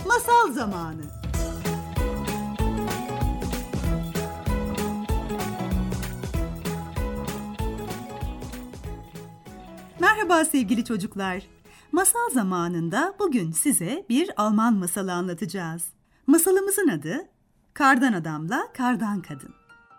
Masal zamanı. Merhaba sevgili çocuklar. Masal zamanında bugün size bir Alman masalı anlatacağız. Masalımızın adı Kardan Adamla Kardan Kadın.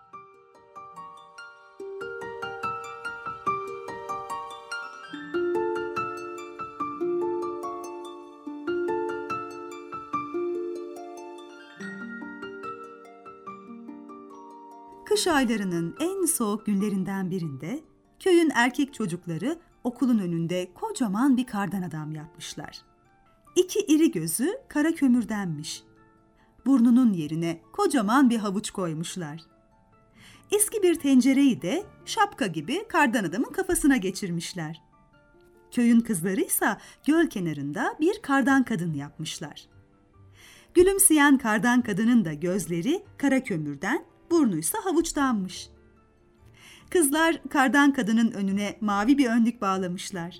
Kış aylarının en soğuk günlerinden birinde köyün erkek çocukları okulun önünde kocaman bir kardan adam yapmışlar. İki iri gözü kara kömürdenmiş. Burnunun yerine kocaman bir havuç koymuşlar. Eski bir tencereyi de şapka gibi kardan adamın kafasına geçirmişler. Köyün kızları ise göl kenarında bir kardan kadın yapmışlar. Gülümseyen kardan kadının da gözleri kara kömürden, burnuysa havuçtanmış. Kızlar kardan kadının önüne mavi bir önlük bağlamışlar.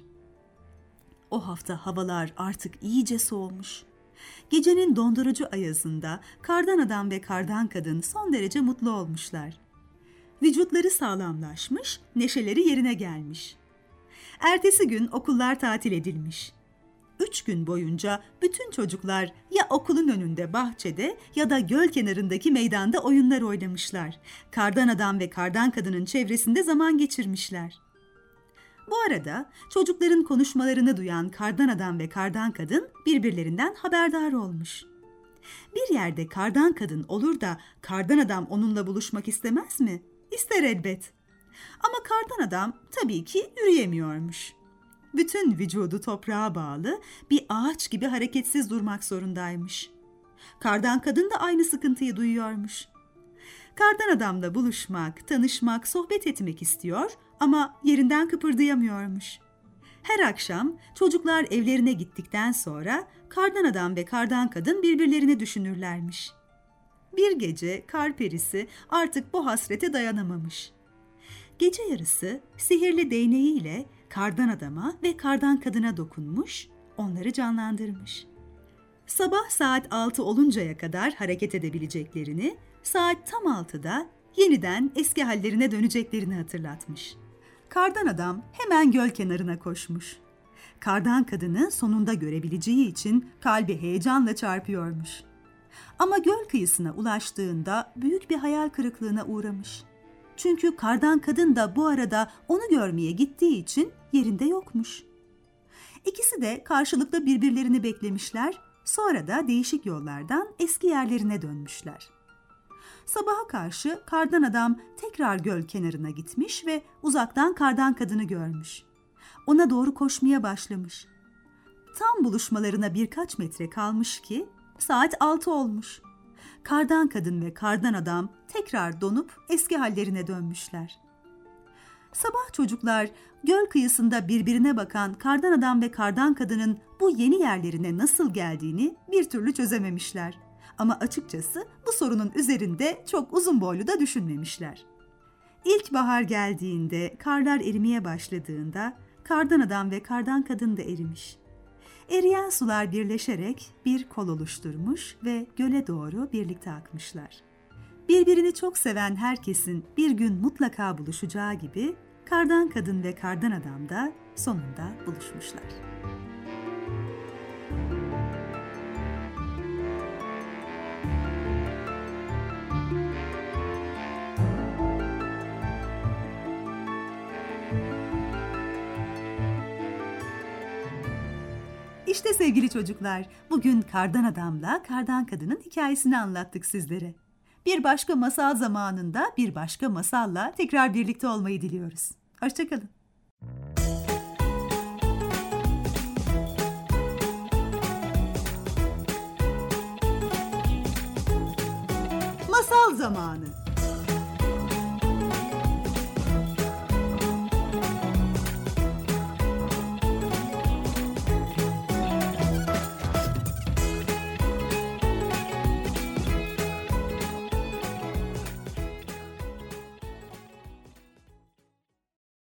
O hafta havalar artık iyice soğumuş. Gecenin dondurucu ayazında kardan adam ve kardan kadın son derece mutlu olmuşlar. Vücutları sağlamlaşmış, neşeleri yerine gelmiş. Ertesi gün okullar tatil edilmiş. 3 gün boyunca bütün çocuklar ya okulun önünde bahçede ya da göl kenarındaki meydanda oyunlar oynamışlar. Kardan adam ve kardan kadının çevresinde zaman geçirmişler. Bu arada çocukların konuşmalarını duyan kardan adam ve kardan kadın birbirlerinden haberdar olmuş. Bir yerde kardan kadın olur da kardan adam onunla buluşmak istemez mi? İster elbet. Ama kardan adam tabii ki yürüyemiyormuş. Bütün vücudu toprağa bağlı, bir ağaç gibi hareketsiz durmak zorundaymış. Kardan kadın da aynı sıkıntıyı duyuyormuş. Kardan adamla buluşmak, tanışmak, sohbet etmek istiyor ama yerinden kıpırdayamıyormuş. Her akşam çocuklar evlerine gittikten sonra kardan adam ve kardan kadın birbirlerini düşünürlermiş. Bir gece kar perisi artık bu hasrete dayanamamış. Gece yarısı sihirli değneğiyle kardan adama ve kardan kadına dokunmuş, onları canlandırmış. Sabah saat 6 oluncaya kadar hareket edebileceklerini, saat tam 6'da yeniden eski hallerine döneceklerini hatırlatmış. Kardan adam hemen göl kenarına koşmuş. Kardan kadını sonunda görebileceği için kalbi heyecanla çarpıyormuş. Ama göl kıyısına ulaştığında büyük bir hayal kırıklığına uğramış. Çünkü kardan kadın da bu arada onu görmeye gittiği için yerinde yokmuş. İkisi de karşılıklı birbirlerini beklemişler, sonra da değişik yollardan eski yerlerine dönmüşler. Sabaha karşı kardan adam tekrar göl kenarına gitmiş ve uzaktan kardan kadını görmüş. Ona doğru koşmaya başlamış. Tam buluşmalarına birkaç metre kalmış ki saat 6 olmuş. Kardan kadın ve kardan adam tekrar donup eski hallerine dönmüşler. Sabah çocuklar göl kıyısında birbirine bakan kardan adam ve kardan kadının bu yeni yerlerine nasıl geldiğini bir türlü çözememişler. Ama açıkçası bu sorunun üzerinde çok uzun boylu da düşünmemişler. İlkbahar geldiğinde, karlar erimeye başladığında kardan adam ve kardan kadın da erimiş. Eriyen sular birleşerek bir kol oluşturmuş ve göle doğru birlikte akmışlar. Birbirini çok seven herkesin bir gün mutlaka buluşacağı gibi kardan kadın ve kardan adam da sonunda buluşmuşlar. İşte sevgili çocuklar, bugün kardan adamla kardan kadının hikayesini anlattık sizlere. Bir başka masal zamanında bir başka masalla tekrar birlikte olmayı diliyoruz. Hoşça kalın. Masal zamanı.